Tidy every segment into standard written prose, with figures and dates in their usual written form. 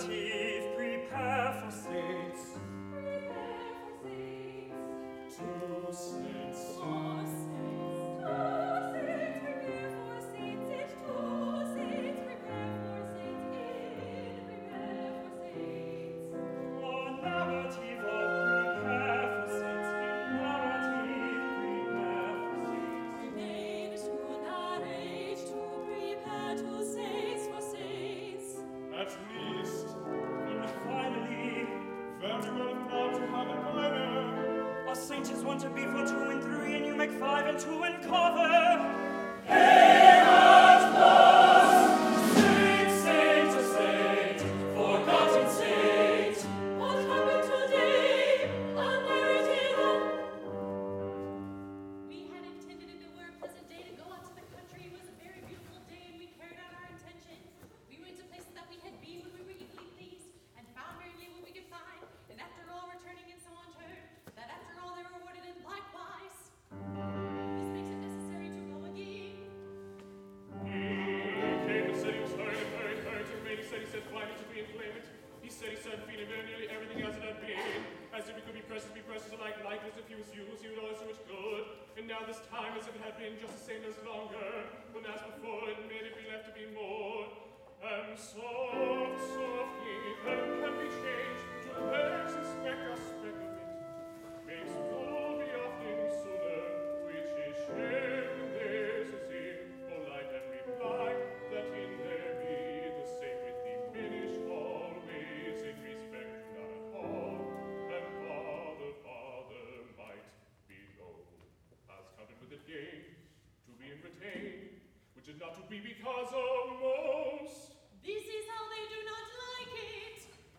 narrative, prepare for saints. Two saints. Two saints, prepare for saints. It's two saints, prepare for saints. Prepare for saints. Oh, narrative, oh, prepare for saints. Narrative, prepare for saints. Names to narrate, to prepare to saints for saints. At least, And finally, very well proud to have a minor. a saint is one to be for 2 and 3, and you make 5 and 2 and cover. Saint, saint, a saint, forgotten saint. What happened today? A narrative. We had intended it were a pleasant day to go out to the country. It was a very beautiful day, and we carried out our intention. We went to places that we had been when we were easily pleased, and found very near what we could find. And after all, returning in someone heard that after all they were rewarded in likewise. This makes it necessary to go again. Came and said he was hurried to remain. He said finally to be in claimant. He said feeling very nearly everything as it had been. As if it could be precious alike, as if he was used, he would always so much good. And now this time as if it had been just the same as longer, when as before it made it be left to be more. And softly, can be changed to legs and speck of it. Makes full be often sooner, which is shame and there's a sin. For light and reply, that in there be the sacred diminish always in respect not at all. And father might be low, as counted with it gain, to be retained, which is not to be because of most. This is how they do not like it.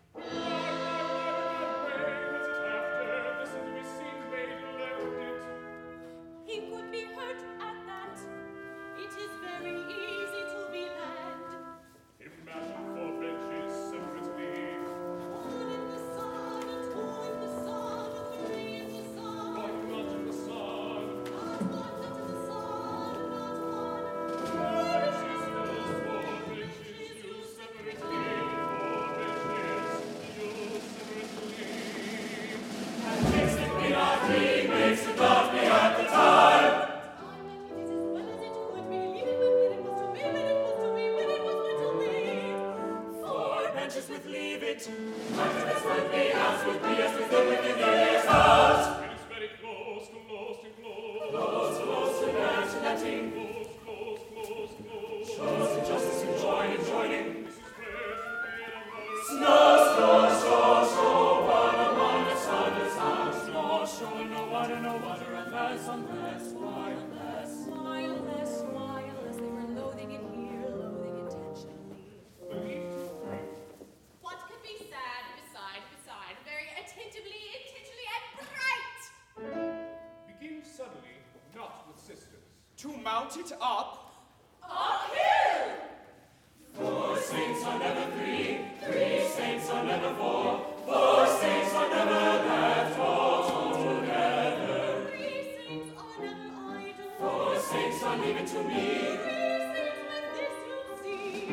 He could be hurt at that. It is very easy to be land. Imagine 4 benches separately, One in the sun, and 2 in the sun, and 3 in the sun. one not in the sun. Not one, not in the sun, not one. Benches, those 4 benches, used separately, 4 benches, used separately. And makes it be not me, makes it not me at the time. Time that it is as well as it could be. Leave it when it was to be, when it was to be, when it was meant to be. 4 benches with leave it. As would be, as within the year's house. It is very close to close. Close to netting. Close. Shows injustice in joining. This is where to be at a word. Snow, one the sun is out. Snow, no water, unless, why? Why, unless they were loathing it here, loathing intentionally. What could be sad beside, very attentively, intentionally, and bright? Begin suddenly, not with sisters. To mount it up. Uphill! 4 saints are never 3 saints are never 4 saints are never left all together. 3 saints are never idle. 4 saints are leaving to me. 3 saints with this you'll see.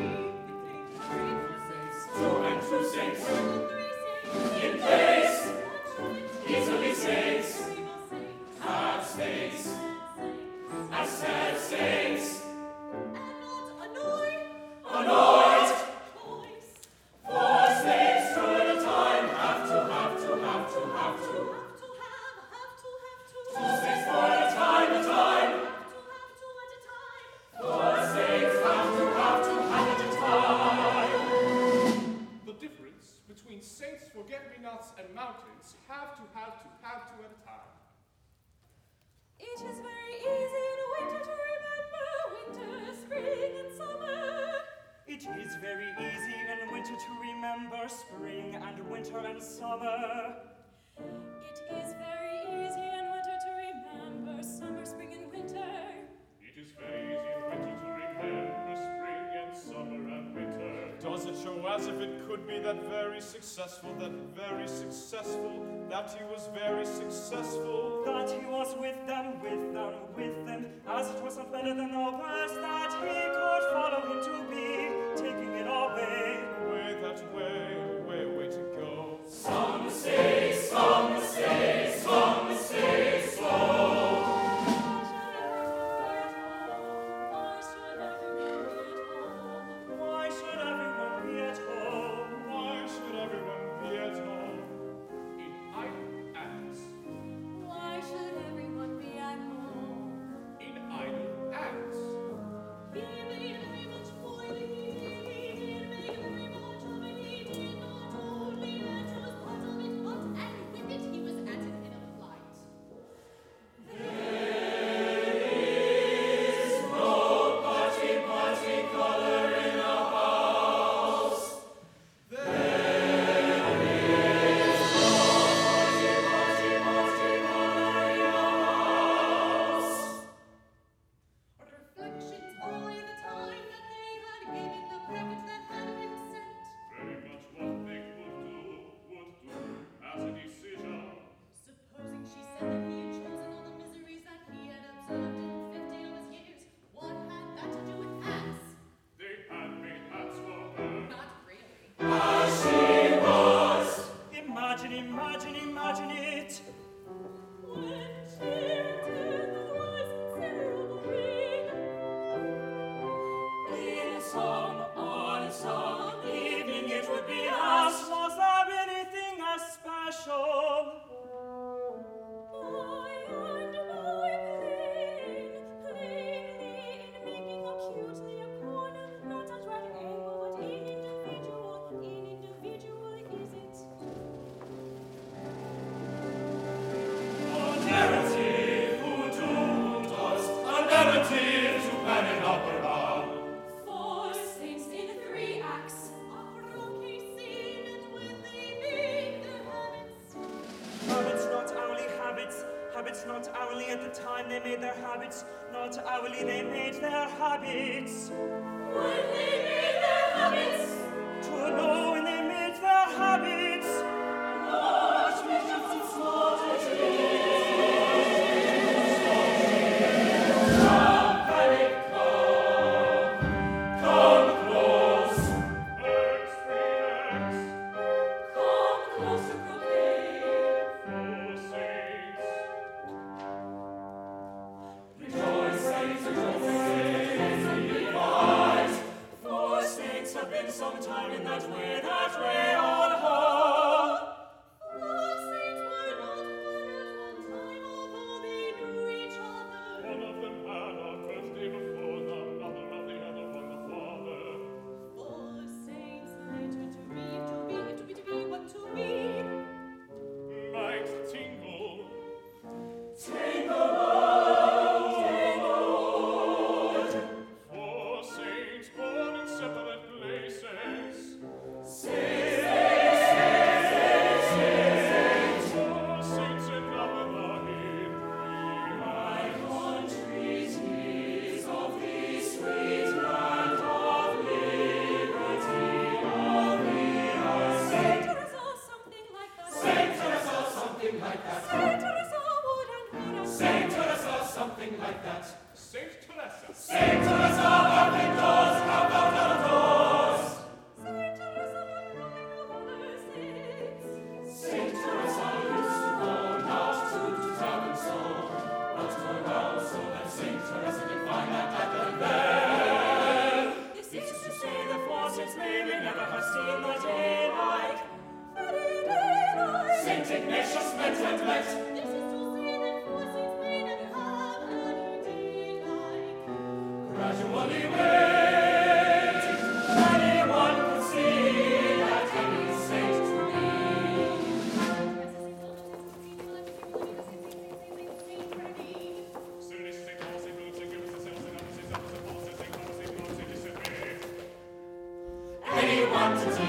2 and 2 saints 3 saints in place. Easily saints have saints as sad saints. And not annoyed. Annoyed. Choice. 4 saints 2 at a time have to. 2 saints 4 at a time. 4 saints have to at a time. The difference between saints forget-me-nots and mountains have to at a time. It is very easy in winter to remember winter, spring, and summer. It is very easy in winter to remember spring and winter and summer. It is very easy in winter to remember summer, spring, and winter. It is very easy in winter to remember spring and summer and winter. Does it show as if it could be that very successful, that he was very successful? That he was with them, as it was not better than the worst that he could follow him to be, taking it away. Away that way. made their habits, not hourly they made their habits. When they made their habits, To know when they made their habits. large bishops and small trees. Come close. X, 3X. Come close to proclaim. Four saints. Rejoice, saints, rejoice, for saints have been some time in that way on her. For saints were not one at one time, although they knew each other. One of them had a birthday before the mother of the other one, the father. For saints later to be what to be. Might tingle. Four saints born in separate places. Four saints in number in My country's peace of the sweet land of liberty of the earth. Saint Teresa, something like that. Saint Teresa, something like that. Saint Teresa would and could and Saint Teresa, something like that. Saint Teresa. Saint Teresa, out the doors, out of doors. Saint Teresa would cry over her sins. Saint Teresa used to go not to tell them so, but to arouse so that Saint Teresa could find that there. This It's is to say the faucets maybe never have seen the daylight. very daylight. Saint Ignatius met and met. This is to say that for saints may never have any daylight. Gradually wait. Anyone could see that any saint to be. Saint Saint Paul, Saint Luke, Saint Gilbert, Saint Celestine, Saint Thomas, Saint Paul, Saint Thomas, Saint Paul, Saint Giuseppe. Anyone to